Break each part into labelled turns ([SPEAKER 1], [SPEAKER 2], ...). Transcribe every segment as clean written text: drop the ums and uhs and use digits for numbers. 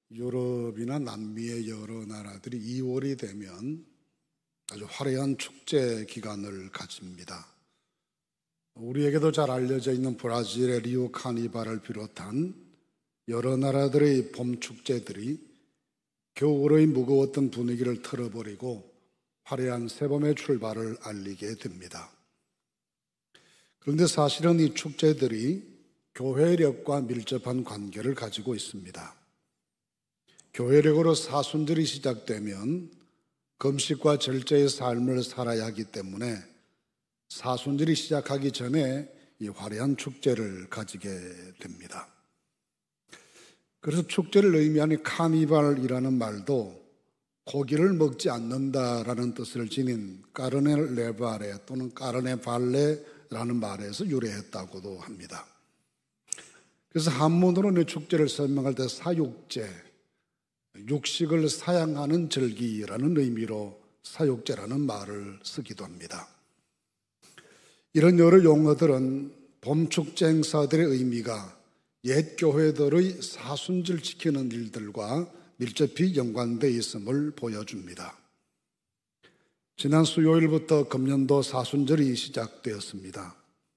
[SPEAKER 1] 유럽이나 남미의 여러 나라들이 2월이 되면 아주 화려한 축제 기간을 가집니다. 우리에게도 잘 알려져 있는 브라질의 리오 카니발을 비롯한 여러 나라들의 봄 축제들이 겨울의 무거웠던 분위기를 털어버리고 화려한 새봄의 출발을 알리게 됩니다. 그런데 사실은 이 축제들이 교회력과 밀접한 관계를 가지고 있습니다. 교회력으로 사순절이 시작되면 금식과 절제의 삶을 살아야 하기 때문에 사순절이 시작하기 전에 이 화려한 축제를 가지게 됩니다. 그래서 축제를 의미하는 카니발이라는 말도 고기를 먹지 않는다라는 뜻을 지닌 까르네 레바레 또는 까르네 발레라는 말에서 유래했다고도 합니다. 그래서 한문으로는 축제를 설명할 때 사육제, 육식을 사양하는 절기라는 의미로 사육제라는 말을 쓰기도 합니다. 이런 여러 용어들은 봄축제 행사들의 의미가 옛 교회들의 사순절 지키는 일들과 밀접히 연관되어 있음을 보여줍니다. 지난 수요일부터 금년도 사순절이 시작되었습니다.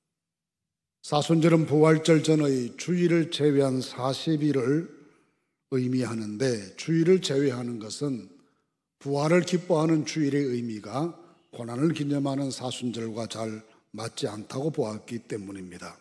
[SPEAKER 1] 사순절은 부활절 전의 주일을 제외한 40일을 의미하는데, 주일을 제외하는 것은 부활을 기뻐하는 주일의 의미가 고난을 기념하는 사순절과 잘 맞지 않다고 보았기 때문입니다.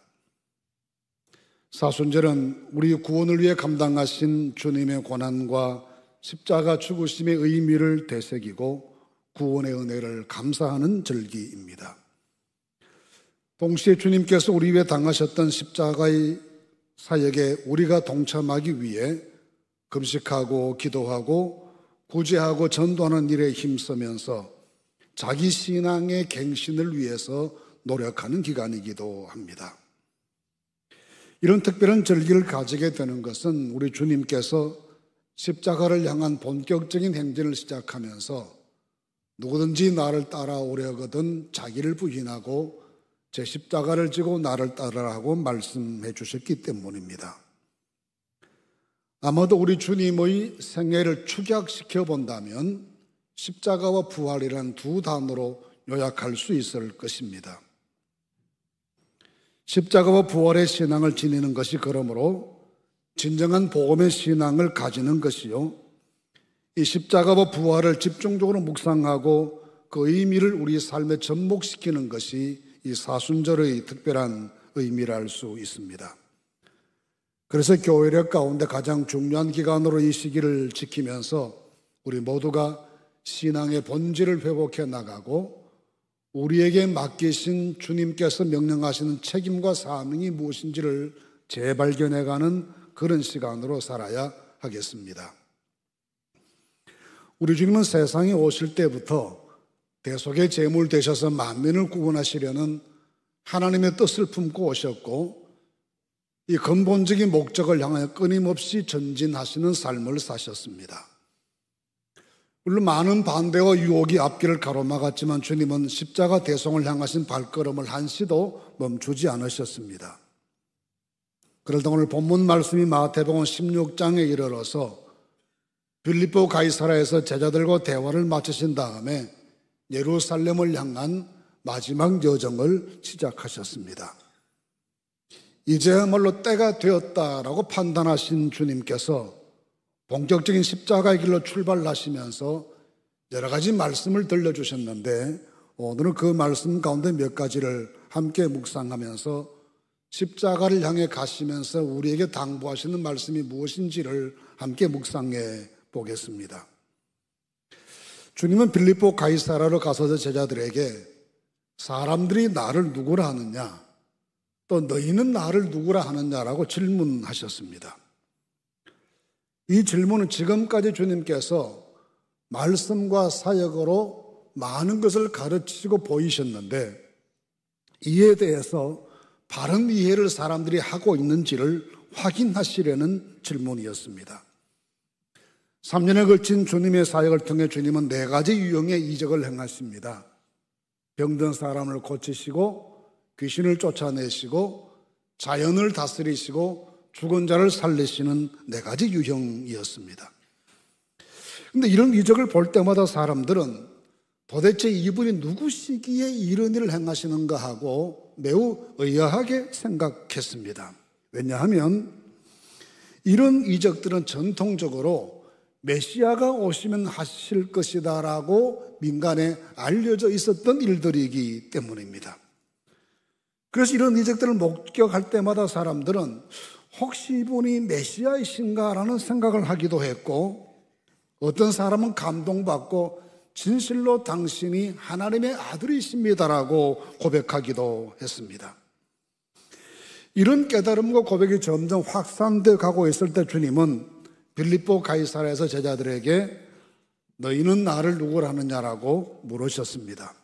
[SPEAKER 1] 사순절은 우리 구원을 위해 감당하신 주님의 고난과 십자가 죽으심의 의미를 되새기고 구원의 은혜를 감사하는 절기입니다. 동시에 주님께서 우리 위해 당하셨던 십자가의 사역에 우리가 동참하기 위해 금식하고 기도하고 구제하고 전도하는 일에 힘쓰면서 자기 신앙의 갱신을 위해서 노력하는 기간이기도 합니다. 이런 특별한 절기를 가지게 되는 것은 우리 주님께서 십자가를 향한 본격적인 행진을 시작하면서 누구든지 나를 따라오려거든 자기를 부인하고 제 십자가를 지고 나를 따르라고 말씀해 주셨기 때문입니다. 아마도 우리 주님의 생애를 축약시켜 본다면 십자가와 부활이라는 두 단어로 요약할 수 있을 것입니다. 십자가와 부활의 신앙을 지니는 것이 그러므로 진정한 복음의 신앙을 가지는 것이요, 이 십자가와 부활을 집중적으로 묵상하고 그 의미를 우리 삶에 접목시키는 것이 이 사순절의 특별한 의미라 할 수 있습니다. 그래서 교회력 가운데 가장 중요한 기간으로 이 시기를 지키면서 우리 모두가 신앙의 본질을 회복해 나가고 우리에게 맡기신 주님께서 명령하시는 책임과 사명이 무엇인지를 재발견해가는 그런 시간으로 살아야 하겠습니다. 우리 주님은 세상에 오실 때부터 대속의 제물 되셔서 만민을 구원하시려는 하나님의 뜻을 품고 오셨고, 이 근본적인 목적을 향하여 끊임없이 전진하시는 삶을 사셨습니다. 물론 많은 반대와 유혹이 앞길을 가로막았지만 주님은 십자가 대송을 향하신 발걸음을 한시도 멈추지 않으셨습니다. 그러다 오늘 본문 말씀이 마태복음 16장에 이르러서 빌립보 가이사라에서 제자들과 대화를 마치신 다음에 예루살렘을 향한 마지막 여정을 시작하셨습니다. 이제야말로 때가 되었다라고 판단하신 주님께서 본격적인 십자가의 길로 출발하시면서 여러 가지 말씀을 들려주셨는데, 오늘은 그 말씀 가운데 몇 가지를 함께 묵상하면서 십자가를 향해 가시면서 우리에게 당부하시는 말씀이 무엇인지를 함께 묵상해 보겠습니다. 주님은 빌립보 가이사라로 가서서 제자들에게 사람들이 나를 누구라 하느냐, 또 너희는 나를 누구라 하느냐라고 질문하셨습니다. 이 질문은 지금까지 주님께서 말씀과 사역으로 많은 것을 가르치고 보이셨는데, 이에 대해서 바른 이해를 사람들이 하고 있는지를 확인하시려는 질문이었습니다. 3년에 걸친 주님의 사역을 통해 주님은 4가지 유형의 이적을 행하십니다. 병든 사람을 고치시고, 귀신을 쫓아내시고, 자연을 다스리시고, 죽은 자를 살리시는 네 가지 유형이었습니다. 그런데 이런 이적을 볼 때마다 사람들은 도대체 이분이 누구시기에 이런 일을 행하시는가 하고 매우 의아하게 생각했습니다. 왜냐하면 이런 이적들은 전통적으로 메시아가 오시면 하실 것이다라고 민간에 알려져 있었던 일들이기 때문입니다. 그래서 이런 이적들을 목격할 때마다 사람들은 혹시 이분이 메시아이신가라는 생각을 하기도 했고, 어떤 사람은 감동받고 진실로 당신이 하나님의 아들이십니다라고 고백하기도 했습니다. 이런 깨달음과 고백이 점점 확산되어 가고 있을 때 주님은 빌립보 가이사랴에서 제자들에게 너희는 나를 누구라 하느냐라고 물으셨습니다.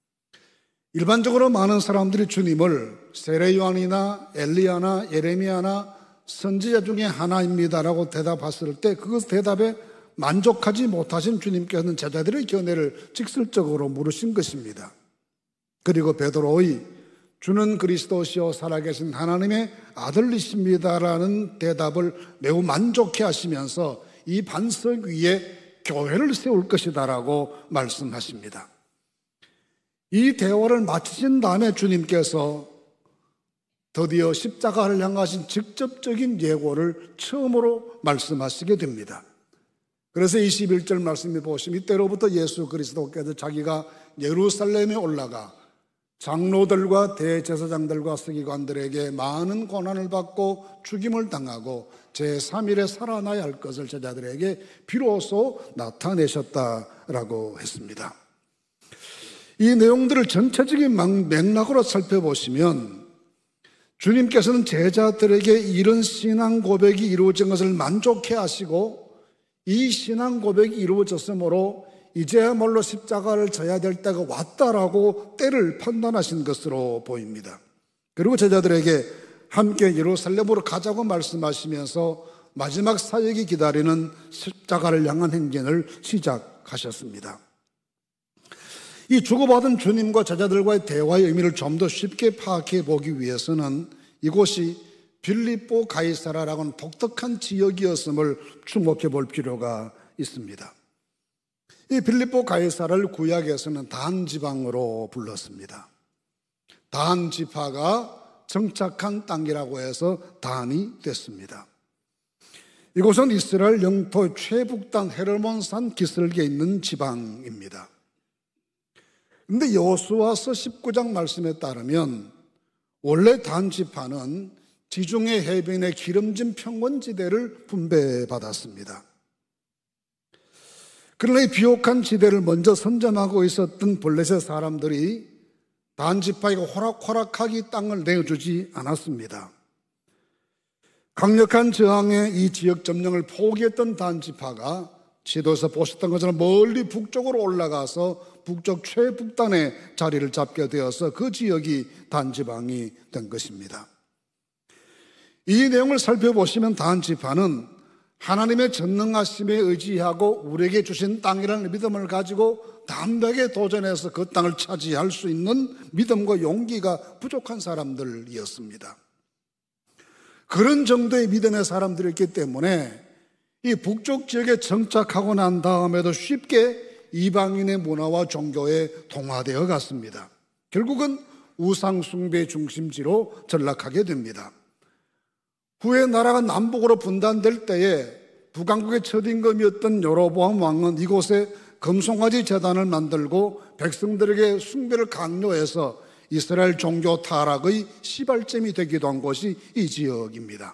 [SPEAKER 1] 일반적으로 많은 사람들이 주님을 세례 요한이나 엘리야나 예레미야나 선지자 중에 하나입니다라고 대답했을 때 그 대답에 만족하지 못하신 주님께서는 제자들의 견해를 직설적으로 물으신 것입니다. 그리고 베드로의 주는 그리스도시요 살아계신 하나님의 아들이십니다라는 대답을 매우 만족해 하시면서 이 반석 위에 교회를 세울 것이다라고 말씀하십니다. 이 대화를 마치신 다음에 주님께서 드디어 십자가를 향하신 직접적인 예고를 처음으로 말씀하시게 됩니다. 그래서 21절 말씀에 보시면 이때로부터 예수 그리스도께서 자기가 예루살렘에 올라가 장로들과 대제사장들과 서기관들에게 많은 고난을 받고 죽임을 당하고 제3일에 살아나야 할 것을 제자들에게 비로소 나타내셨다라고 했습니다. 이 내용들을 전체적인 맥락으로 살펴보시면 주님께서는 제자들에게 이런 신앙 고백이 이루어진 것을 만족해 하시고 이 신앙 고백이 이루어졌으므로 이제야말로 십자가를 져야 될 때가 왔다라고 때를 판단하신 것으로 보입니다. 그리고 제자들에게 함께 예루살렘으로 가자고 말씀하시면서 마지막 사역이 기다리는 십자가를 향한 행진을 시작하셨습니다. 이 주고받은 주님과 제자들과의 대화의 의미를 좀 더 쉽게 파악해 보기 위해서는 이곳이 빌립보 가이사랴라고는 독특한 지역이었음을 주목해 볼 필요가 있습니다. 이 빌립보 가이사랴를 구약에서는 단 지방으로 불렀습니다. 단 지파가 정착한 땅이라고 해서 단이 됐습니다. 이곳은 이스라엘 영토 최북단 헤르몬산 기슭에 있는 지방입니다. 그런데 여호수아서 19장 말씀에 따르면 원래 단 지파는 지중해 해변의 기름진 평원지대를 분배받았습니다. 그러나 이 비옥한 지대를 먼저 선점하고 있었던 블레셋 사람들이 단 지파에게 호락호락하게 땅을 내어주지 않았습니다. 강력한 저항에 이 지역 점령을 포기했던 단 지파가 지도에서 보셨던 것처럼 멀리 북쪽으로 올라가서 북쪽 최북단에 자리를 잡게 되어서 그 지역이 단 지방이 된 것입니다. 이 내용을 살펴보시면 단 지파는 하나님의 전능하심에 의지하고 우리에게 주신 땅이라는 믿음을 가지고 담대하게 도전해서 그 땅을 차지할 수 있는 믿음과 용기가 부족한 사람들이었습니다. 그런 정도의 믿음의 사람들이었기 때문에 이 북쪽 지역에 정착하고 난 다음에도 쉽게 이방인의 문화와 종교에 동화되어 갔습니다. 결국은 우상숭배 중심지로 전락하게 됩니다. 후에 나라가 남북으로 분단될 때에 북왕국의 첫임금이었던 여로보암 왕은 이곳에 금송아지 제단을 만들고 백성들에게 숭배를 강요해서 이스라엘 종교 타락의 시발점이 되기도 한 곳이 이 지역입니다.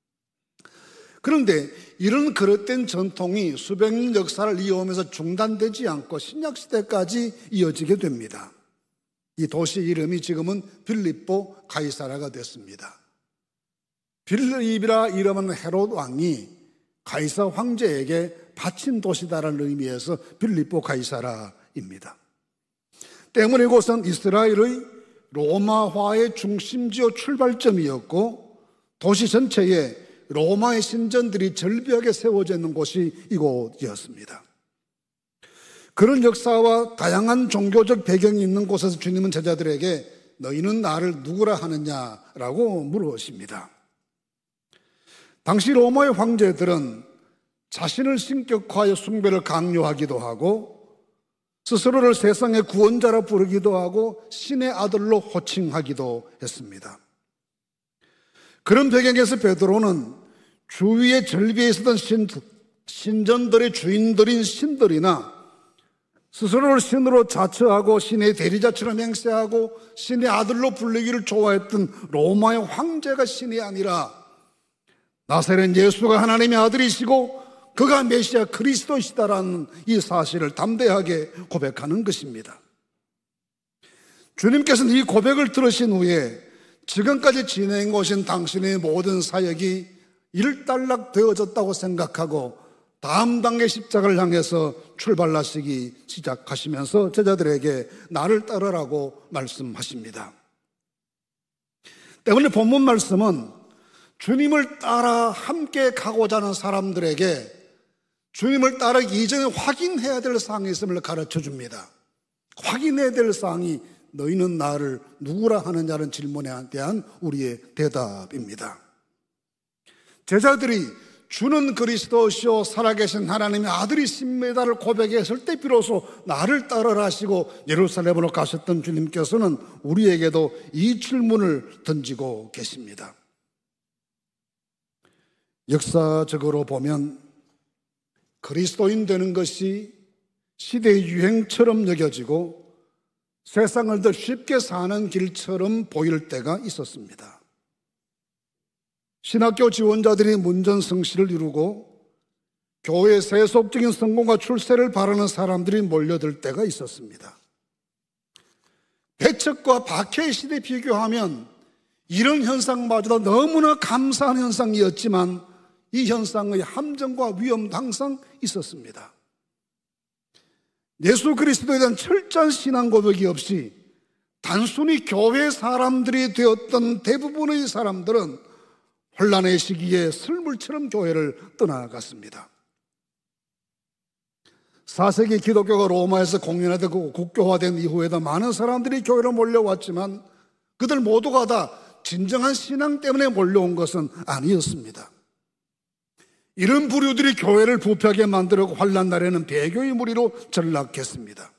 [SPEAKER 1] 그런데 이런 그릇된 전통이 수백 년 역사를 이어오면서 중단되지 않고 신약시대까지 이어지게 됩니다. 이 도시 이름이 지금은 빌립보 가이사랴가 됐습니다. 빌립이라 이름은 헤롯 왕이 가이사 황제에게 바친 도시다라는 의미에서 빌립보 가이사랴입니다. 때문에 이곳은 이스라엘의 로마화의 중심지요 출발점이었고 도시 전체에 로마의 신전들이 절비하게 세워져 있는 곳이 이곳이었습니다. 그런 역사와 다양한 종교적 배경이 있는 곳에서 주님은 제자들에게 너희는 나를 누구라 하느냐라고 물으십니다. 당시 로마의 황제들은 자신을 신격화하여 숭배를 강요하기도 하고 스스로를 세상의 구원자라 부르기도 하고 신의 아들로 호칭하기도 했습니다. 그런 배경에서 베드로는 주위의 절비에 있었던 신전들의 주인들인 신들이나 스스로를 신으로 자처하고 신의 대리자처럼 행세하고 신의 아들로 불리기를 좋아했던 로마의 황제가 신이 아니라 나사렛 예수가 하나님의 아들이시고 그가 메시아 그리스도이시다라는 이 사실을 담대하게 고백하는 것입니다. 주님께서는 이 고백을 들으신 후에 지금까지 진행해 오신 당신의 모든 사역이 일단락 되어졌다고 생각하고 다음 단계 십자가를 향해서 출발하시기 시작하시면서 제자들에게 나를 따르라고 말씀하십니다. 때문에 본문 말씀은 주님을 따라 함께 가고자 하는 사람들에게 주님을 따르기 이전에 확인해야 될 사항이 있음을 가르쳐 줍니다. 확인해야 될 사항이 너희는 나를 누구라 하느냐는 질문에 대한 우리의 대답입니다. 제자들이 주는 그리스도시요 살아계신 하나님의 아들이십니다를 고백했을 때 비로소 나를 따르라 하시고 예루살렘으로 가셨던 주님께서는 우리에게도 이 질문을 던지고 계십니다. 역사적으로 보면 그리스도인 되는 것이 시대의 유행처럼 여겨지고 세상을 더 쉽게 사는 길처럼 보일 때가 있었습니다. 신학교 지원자들이 문전성시를 이루고 교회의 세속적인 성공과 출세를 바라는 사람들이 몰려들 때가 있었습니다. 배척과 박해의 시대에 비교하면 이런 현상마저도 너무나 감사한 현상이었지만 이 현상의 함정과 위험도 항상 있었습니다. 예수 그리스도에 대한 철저한 신앙 고백이 없이 단순히 교회 사람들이 되었던 대부분의 사람들은 혼란의 시기에 슬물처럼 교회를 떠나갔습니다. 4세기 기독교가 로마에서 공연화되고 국교화된 이후에도 많은 사람들이 교회로 몰려왔지만 그들 모두가 다 진정한 신앙 때문에 몰려온 것은 아니었습니다. 이런 부류들이 교회를 부패하게 만들고 환난 날에는 배교의 무리로 전락했습니다.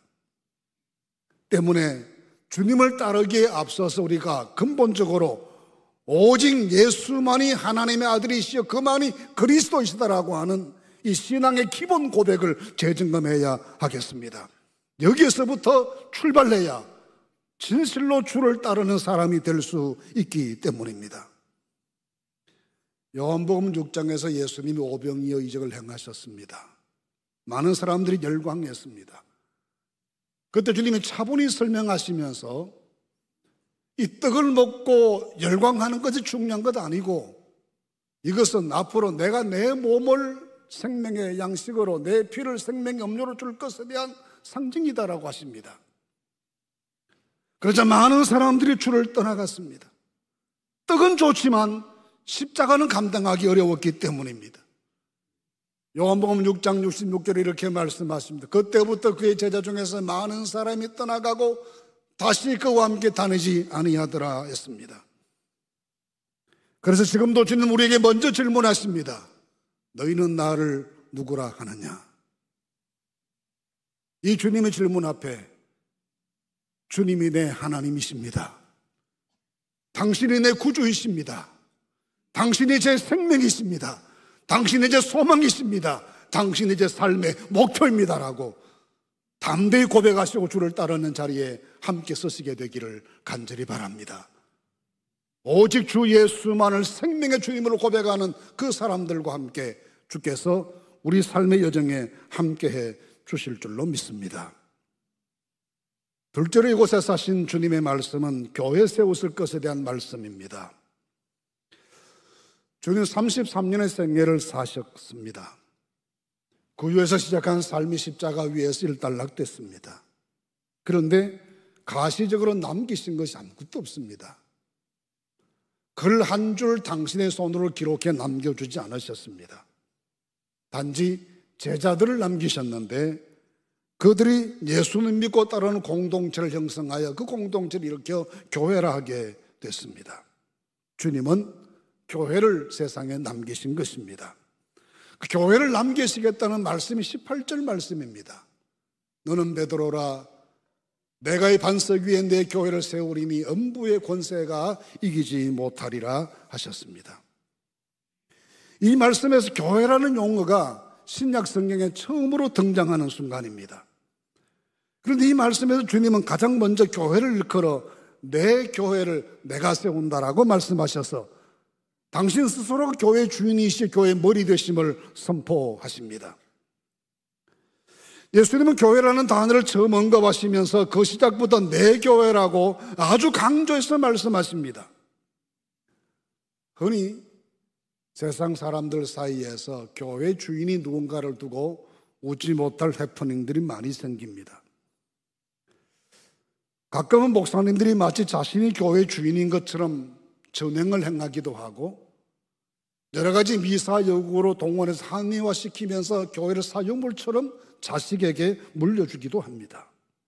[SPEAKER 1] 때문에 주님을 따르기에 앞서서 우리가 근본적으로 오직 예수만이 하나님의 아들이시여 그만이 그리스도이시다라고 하는 이 신앙의 기본 고백을 재점검해야 하겠습니다. 여기에서부터 출발해야 진실로 주를 따르는 사람이 될 수 있기 때문입니다. 요한복음 6장에서 예수님이 오병이어 이적을 행하셨습니다. 많은 사람들이 열광했습니다. 그때 주님이 차분히 설명하시면서 이 떡을 먹고 열광하는 것이 중요한 것 아니고 이것은 앞으로 내가 내 몸을 생명의 양식으로 내 피를 생명의 음료로 줄 것에 대한 상징이다라고 하십니다. 그러자 많은 사람들이 주를 떠나갔습니다. 떡은 좋지만 십자가는 감당하기 어려웠기 때문입니다. 요한복음 6장 66절에 이렇게 말씀하십니다. 그때부터 그의 제자 중에서 많은 사람이 떠나가고 다시 그와 함께 다니지 아니하더라 했습니다. 그래서 지금도 주님 우리에게 먼저 질문하십니다. 너희는 나를 누구라 하느냐? 이 주님의 질문 앞에 주님이 내 하나님이십니다. 당신이 내 구주이십니다. 당신이 제 생명이십니다. 당신이 제 소망이십니다. 당신이 제 삶의 목표입니다라고 담대히 고백하시고 주를 따르는 자리에 함께 서시게 되기를 간절히 바랍니다. 오직 주 예수만을 생명의 주님으로 고백하는 그 사람들과 함께 주께서 우리 삶의 여정에 함께해 주실 줄로 믿습니다. 둘째로 이곳에 사신 주님의 말씀은 교회 세우실 것에 대한 말씀입니다. 주님 33년의 생애를 사셨습니다. 그 위에서 시작한 삶이 십자가 위에서 일단락됐습니다. 그런데 가시적으로 남기신 것이 아무것도 없습니다. 글 한 줄 당신의 손으로 기록해 남겨주지 않으셨습니다. 단지 제자들을 남기셨는데 그들이 예수님 믿고 따르는 공동체를 형성하여 그 공동체를 일으켜 교회라 하게 됐습니다. 주님은 교회를 세상에 남기신 것입니다. 그 교회를 남기시겠다는 말씀이 18절 말씀입니다. 너는 베드로라, 내가 이 반석 위에 내 교회를 세우리니 음부의 권세가 이기지 못하리라 하셨습니다. 이 말씀에서 교회라는 용어가 신약 성경에 처음으로 등장하는 순간입니다. 그런데 이 말씀에서 주님은 가장 먼저 교회를 일컬어 내 교회를 내가 세운다라고 말씀하셔서 당신 스스로가 교회의 주인이시고 교회의 머리 되심을 선포하십니다. 예수님은 교회라는 단어를 처음 언급하시면서 그 시작부터 내 교회라고 아주 강조해서 말씀하십니다. 흔히 세상 사람들 사이에서 교회 주인이 누군가를 두고 웃지 못할 해프닝들이 많이 생깁니다. 가끔은 목사님들이 마치 자신이 교회 주인인 것처럼 전횡을 행하기도 하고 여러 가지 미사 여구로 동원해서 한의화시키면서 교회를 사유물처럼 자식에게 물려주기도 합니다.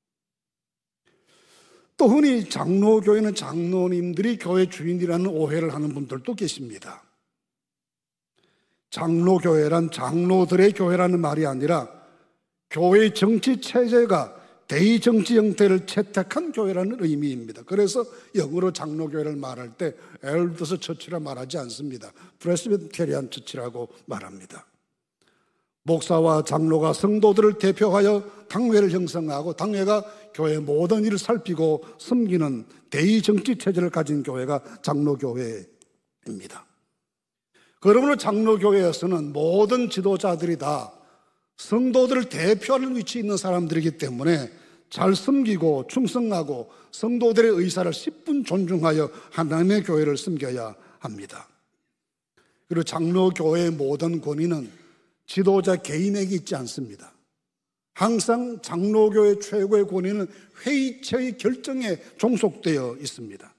[SPEAKER 1] 또 흔히 장로교회는 장로님들이 교회 주인이라는 오해를 하는 분들도 계십니다. 장로교회란 장로들의 교회라는 말이 아니라 교회의 정치 체제가 대의정치 형태를 채택한 교회라는 의미입니다. 그래서 영어로 장로교회를 말할 때 엘더스 처치라 말하지 않습니다. 프레스비테리안 처치라고 말합니다. 목사와 장로가 성도들을 대표하여 당회를 형성하고 당회가 교회의 모든 일을 살피고 섬기는 대의정치 체제를 가진 교회가 장로교회입니다. 그러므로 장로교회에서는 모든 지도자들이 다 성도들을 대표하는 위치에 있는 사람들이기 때문에 잘 섬기고 충성하고 성도들의 의사를 10분 존중하여 하나님의 교회를 섬겨야 합니다. 그리고 장로교회의 모든 권위는 지도자 개인에게 있지 않습니다. 항상 장로교회 최고의 권위는 회의체의 결정에 종속되어 있습니다.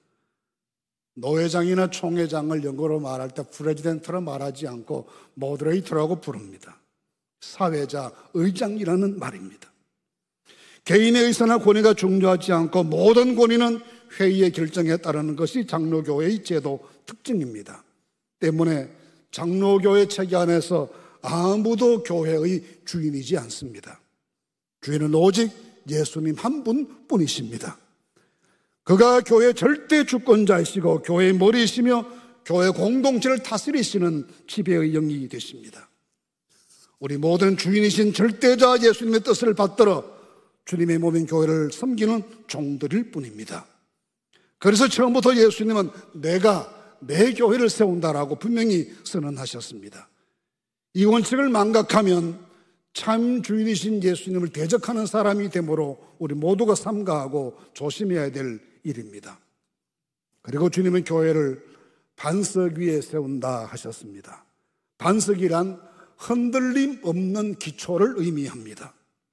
[SPEAKER 1] 노회장이나 총회장을 영어로 말할 때 프레지던트로 말하지 않고 모더레이터라고 부릅니다. 사회자, 의장이라는 말입니다. 개인의 의사나 권위가 중요하지 않고 모든 권위는 회의의 결정에 따르는 것이 장로교회의 제도 특징입니다. 때문에 장로교회 체계 안에서 아무도 교회의 주인이지 않습니다. 주인은 오직 예수님 한 분뿐이십니다. 그가 교회의 절대 주권자이시고 교회의 머리이시며 교회 공동체를 다스리시는 지배의 영이 되십니다. 우리 모든 주인이신 절대자 예수님의 뜻을 받들어 주님의 몸인 교회를 섬기는 종들일 뿐입니다. 그래서 처음부터 예수님은 내가 내 교회를 세운다라고 분명히 선언하셨습니다. 이 원칙을 망각하면 참 주인이신 예수님을 대적하는 사람이 되므로 우리 모두가 삼가하고 조심해야 될 일입니다. 그리고 주님은 교회를 반석 위에 세운다 하셨습니다. 반석이란 흔들림 없는 기초를 의미합니다.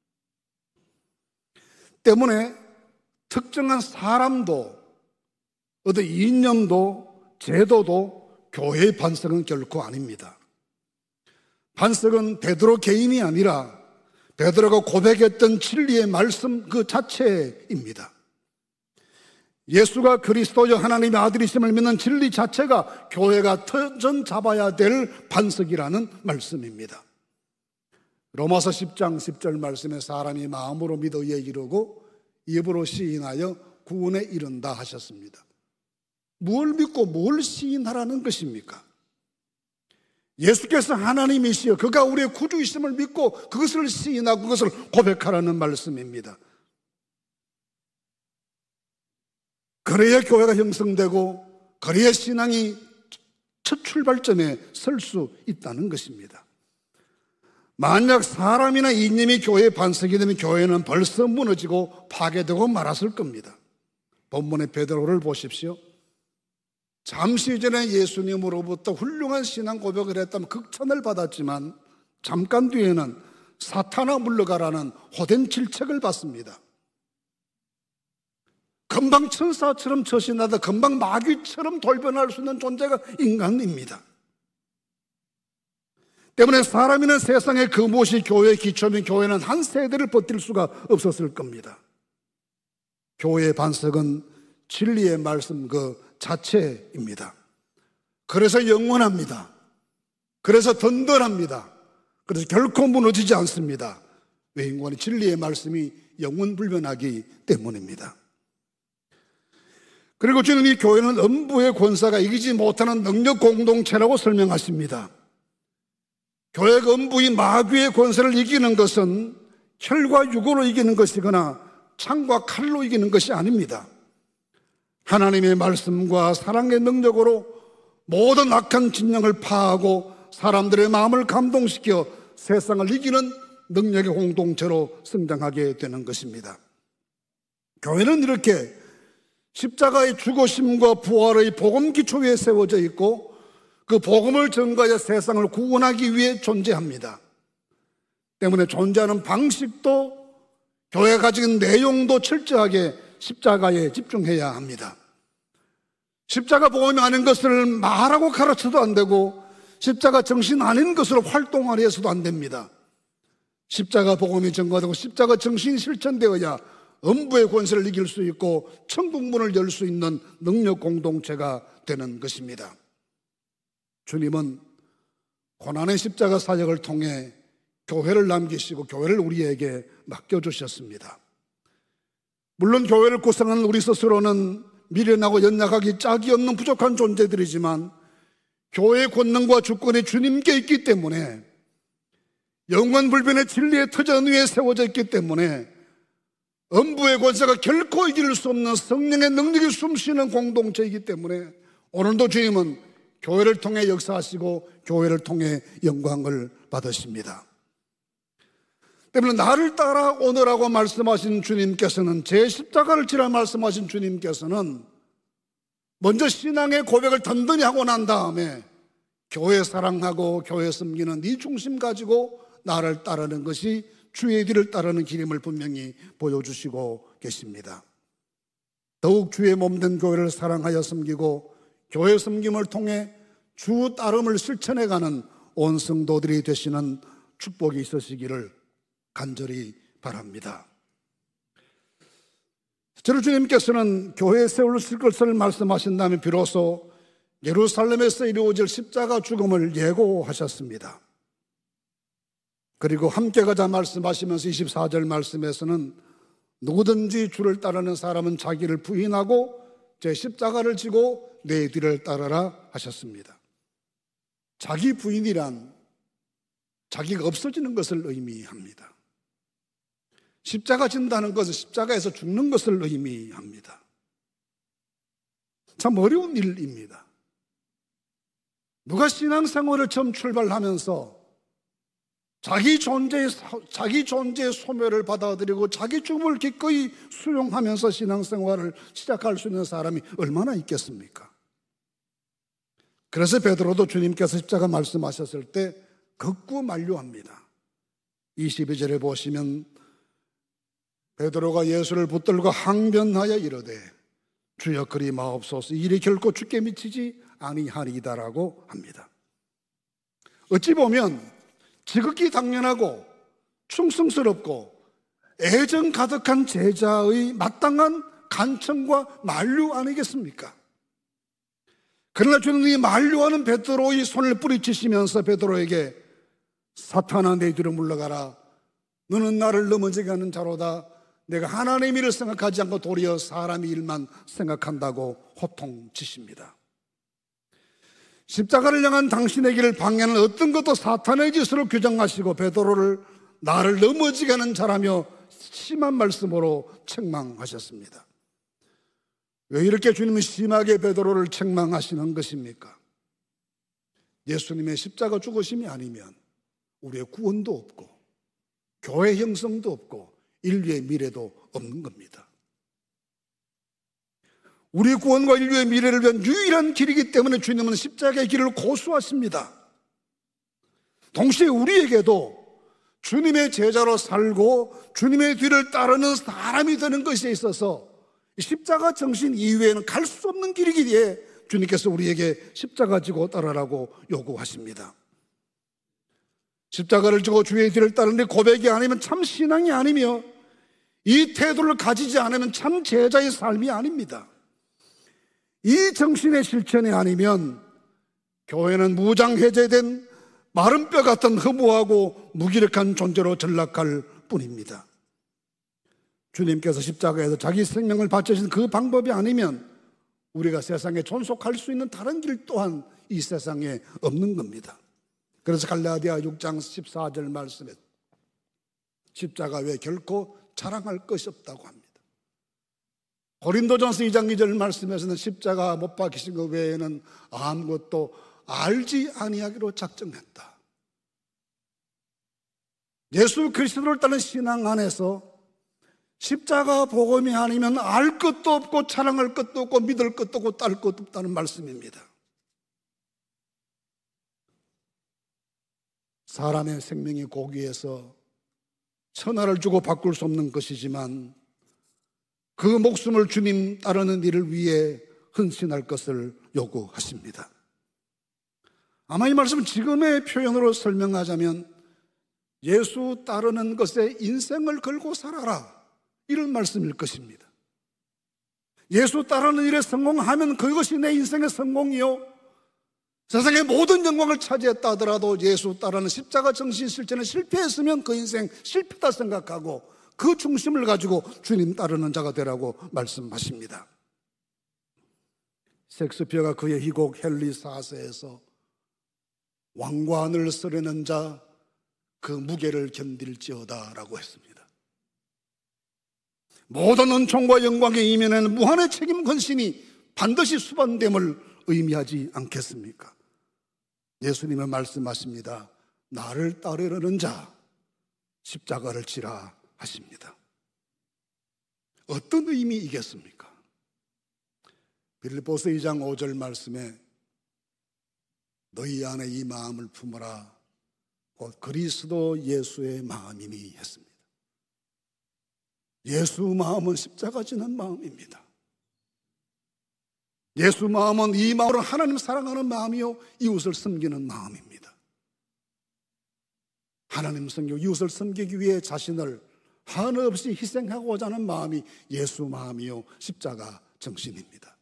[SPEAKER 1] 때문에 특정한 사람도 어떤 이념도 제도도 교회의 반석은 결코 아닙니다. 반석은 베드로 개인이 아니라 베드로가 고백했던 진리의 말씀 그 자체입니다. 예수가 그리스도여 하나님의 아들이심을 믿는 진리 자체가 교회가 터전 잡아야 될 반석이라는 말씀입니다. 로마서 10장 10절 말씀에 사람이 마음으로 믿어 이에 이르고 입으로 시인하여 구원에 이른다 하셨습니다. 뭘 믿고 뭘 시인하라는 것입니까? 예수께서 하나님이시여 그가 우리의 구주이심을 믿고 그것을 시인하고 그것을 고백하라는 말씀입니다. 그래야 교회가 형성되고 그래야 신앙이 첫 출발점에 설 수 있다는 것입니다. 만약 사람이나 이념이 교회의 반석이 되면 교회는 벌써 무너지고 파괴되고 말았을 겁니다. 본문의 베드로를 보십시오. 잠시 전에 예수님으로부터 훌륭한 신앙 고백을 했다면 극찬을 받았지만 잠깐 뒤에는 사탄아 물러가라는 호된 질책을 받습니다. 금방 천사처럼 처신하다 금방 마귀처럼 돌변할 수 있는 존재가 인간입니다. 때문에 사람이나 세상의 그 무엇이 교회의 기초면 교회는 한 세대를 버틸 수가 없었을 겁니다. 교회의 반석은 진리의 말씀 그 자체입니다. 그래서 영원합니다. 그래서 든든합니다. 그래서 결코 무너지지 않습니다. 왜? 인간의 진리의 말씀이 영원불변하기 때문입니다. 그리고 주는 이 교회는 음부의 권세가 이기지 못하는 능력 공동체라고 설명하십니다. 교회가 음부의 마귀의 권세를 이기는 것은 혈과 육으로 이기는 것이거나 창과 칼로 이기는 것이 아닙니다. 하나님의 말씀과 사랑의 능력으로 모든 악한 진영을 파하고 사람들의 마음을 감동시켜 세상을 이기는 능력의 공동체로 성장하게 되는 것입니다. 교회는 이렇게 십자가의 죽으심과 부활의 복음 기초 위에 세워져 있고 그 복음을 전가해 세상을 구원하기 위해 존재합니다. 때문에 존재하는 방식도 교회가 가진 내용도 철저하게 십자가에 집중해야 합니다. 십자가 복음이 아닌 것을 말하고 가르쳐도 안 되고 십자가 정신 아닌 것으로 활동하려 해서도 안 됩니다. 십자가 복음이 전가되고 십자가 정신이 실천되어야 음부의 권세를 이길 수 있고 천국문을 열 수 있는 능력 공동체가 되는 것입니다. 주님은 고난의 십자가 사역을 통해 교회를 남기시고 교회를 우리에게 맡겨주셨습니다. 물론 교회를 구성하는 우리 스스로는 미련하고 연약하기 짝이 없는 부족한 존재들이지만 교회의 권능과 주권이 주님께 있기 때문에 영원불변의 진리의 터전 위에 세워져 있기 때문에 음부의 권세가 결코 이길 수 없는 성령의 능력이 숨쉬는 공동체이기 때문에 오늘도 주님은 교회를 통해 역사하시고 교회를 통해 영광을 받으십니다. 때문에 나를 따라 오너라고 말씀하신 주님께서는, 제 십자가를 지라 말씀하신 주님께서는 먼저 신앙의 고백을 든든히 하고 난 다음에 교회 사랑하고 교회 섬기는 네 중심 가지고 나를 따르는 것이 주의 뒤를 따르는 길임을 분명히 보여주시고 계십니다. 더욱 주의 몸된 교회를 사랑하여 섬기고 교회 섬김을 통해 주 따름을 실천해가는 온 성도들이 되시는 축복이 있으시기를 간절히 바랍니다. 저를 주님께서는 교회에 세우실 것을 말씀하신다면 비로소 예루살렘에서 이루어질 십자가 죽음을 예고하셨습니다. 그리고 함께 가자 말씀하시면서 24절 말씀에서는 누구든지 주를 따르는 사람은 자기를 부인하고 제 십자가를 지고 내 뒤를 따르라 하셨습니다. 자기 부인이란 자기가 없어지는 것을 의미합니다. 십자가 진다는 것은 십자가에서 죽는 것을 의미합니다. 참 어려운 일입니다. 누가 신앙생활을 처음 출발하면서 자기 존재의 소멸을 받아들이고 자기 죽음을 기꺼이 수용하면서 신앙생활을 시작할 수 있는 사람이 얼마나 있겠습니까? 그래서 베드로도 주님께서 십자가 말씀하셨을 때 극구 만류합니다. 22절에 보시면 베드로가 예수를 붙들고 항변하여 이르되 주여 그리 마옵소서, 일이 결코 주께 미치지 아니하리이다라고 합니다. 어찌 보면 지극히 당연하고 충성스럽고 애정 가득한 제자의 마땅한 간청과 만류 아니겠습니까? 그러나 주는 이 만류하는 베드로의 손을 뿌리치시면서 베드로에게 사탄아 내 뒤로 물러가라, 너는 나를 넘어지게 하는 자로다, 내가 하나님의 일을 생각하지 않고 도리어 사람의 일만 생각한다고 호통치십니다. 십자가를 향한 당신의 길을 방해하는 어떤 것도 사탄의 짓으로 규정하시고 베드로를 나를 넘어지게 하는 자라며 심한 말씀으로 책망하셨습니다. 왜 이렇게 주님은 심하게 베드로를 책망하시는 것입니까? 예수님의 십자가 죽으심이 아니면 우리의 구원도 없고 교회 형성도 없고 인류의 미래도 없는 겁니다. 우리 구원과 인류의 미래를 위한 유일한 길이기 때문에 주님은 십자가의 길을 고수하십니다. 동시에 우리에게도 주님의 제자로 살고 주님의 뒤를 따르는 사람이 되는 것에 있어서 십자가 정신 이외에는 갈 수 없는 길이기에 주님께서 우리에게 십자가 지고 따르라고 요구하십니다. 십자가를 지고 주의 뒤를 따르는 고백이 아니면 참 신앙이 아니며 이 태도를 가지지 않으면 참 제자의 삶이 아닙니다. 이 정신의 실천이 아니면 교회는 무장해제된 마른 뼈 같은 허무하고 무기력한 존재로 전락할 뿐입니다. 주님께서 십자가에서 자기 생명을 바치신 그 방법이 아니면 우리가 세상에 존속할 수 있는 다른 길 또한 이 세상에 없는 겁니다. 그래서 갈라디아 6장 14절 말씀에 십자가 외에 결코 자랑할 것이 없다고 합니다. 고린도전서 2장 2절 말씀에서는 십자가 못 박히신 것 외에는 아무것도 알지 아니하기로 작정했다. 예수 그리스도를 따르는 신앙 안에서 십자가 복음이 아니면 알 것도 없고 자랑할 것도 없고 믿을 것도 없고 딸 것도 없다는 말씀입니다. 사람의 생명이 고귀해서 천하를 주고 바꿀 수 없는 것이지만 그 목숨을 주님 따르는 일을 위해 헌신할 것을 요구하십니다. 아마 이 말씀은 지금의 표현으로 설명하자면 예수 따르는 것에 인생을 걸고 살아라, 이런 말씀일 것입니다. 예수 따르는 일에 성공하면 그것이 내 인생의 성공이요, 세상의 모든 영광을 차지했다 하더라도 예수 따르는 십자가 정신 실천에 실패했으면 그 인생 실패다 생각하고 그 중심을 가지고 주님 따르는 자가 되라고 말씀하십니다. 셰익스피어가 그의 희곡 헨리 4세에서 왕과 하늘 쓰려는 자 그 무게를 견딜지어다 라고 했습니다. 모든 은총과 영광의 이면에는 무한의 책임 헌신이 반드시 수반됨을 의미하지 않겠습니까? 예수님은 말씀하십니다. 나를 따르려는 자 십자가를 지라 하십니다. 어떤 의미이겠습니까? 빌립보서 2장 5절 말씀에 너희 안에 이 마음을 품어라 곧 그리스도 예수의 마음이니 했습니다. 예수 마음은 십자가 지는 마음입니다. 예수 마음은 이 마음으로 하나님 사랑하는 마음이요 이웃을 섬기는 마음입니다. 하나님 섬기고 이웃을 섬기기 위해 자신을 한없이 희생하고자 하는 마음이 예수 마음이요 십자가 정신입니다.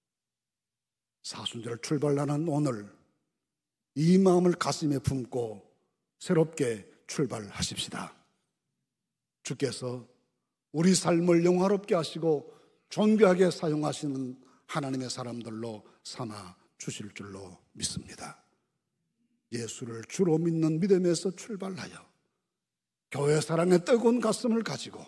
[SPEAKER 1] 사순절 출발하는 오늘 이 마음을 가슴에 품고 새롭게 출발하십시다. 주께서 우리 삶을 영화롭게 하시고 존귀하게 사용하시는 하나님의 사람들로 삼아 주실 줄로 믿습니다. 예수를 주로 믿는 믿음에서 출발하여 교회 사랑의 뜨거운 가슴을 가지고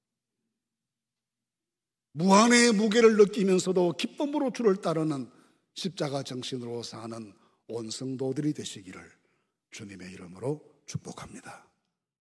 [SPEAKER 1] 무한의 무게를 느끼면서도 기쁨으로 주를 따르는 십자가 정신으로 사는 온 성도들이 되시기를 주님의 이름으로 축복합니다.